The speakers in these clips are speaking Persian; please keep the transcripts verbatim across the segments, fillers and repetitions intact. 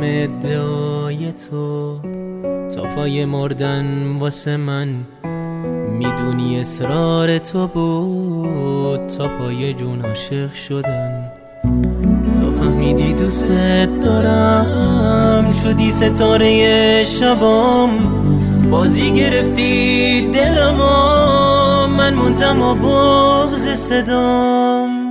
همه ادعای تو تا پای مردن واسه من میدونی اصرار تو بود تا پای جون عاشق شدن تا فهمیدی دوست دارم شدی ستاره شبام بازی گرفتی دلمو من موندم و بغض صدام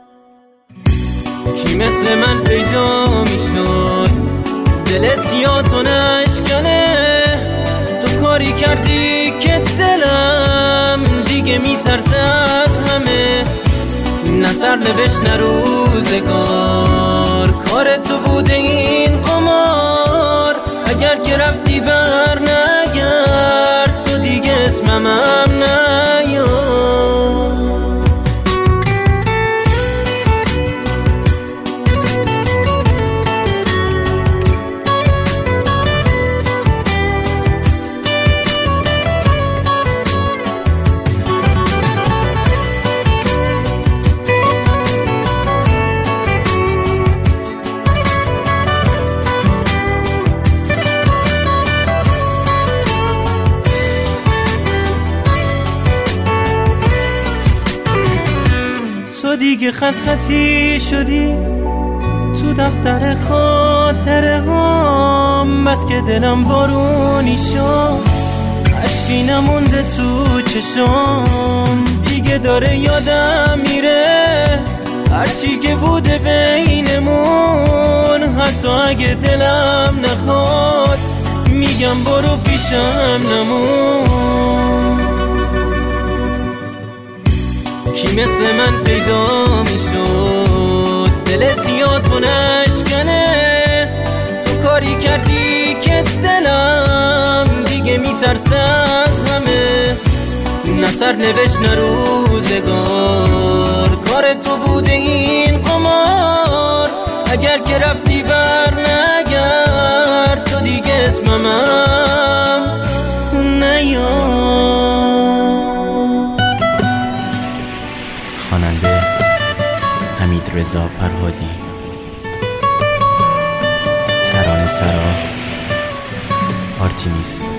کی مثل من پیدا میشد دل سیاه تو نشکنه تو کاری کردی که دلم دیگه میترسه از همه نه سر نوشت نه روزگار کار تو بوده این قمار اگر که رفتی بر نگرد تو دیگه اسمم هم نیار تو دیگه خط خطی شدی تو دفتر خاطره هام بس که دلم بارونی شد عشقی نمونده تو چشام دیگه داره یادم میره هرچی که بوده بینمون حتی اگه دلم نخواد میگم برو پیشم نمون کی مثل من پیدا میشد دل سیاه تو نشکنه تو کاری کردی که دلم دیگه میترسه از همه نه سر نوشت نه روزگار کار تو بوده این قمار اگر که رفتی بر نگرد تو دیگه اسمم هم نیار. خواننده حمیدرضا فرهادی، ترانه سرا آرتیمیس.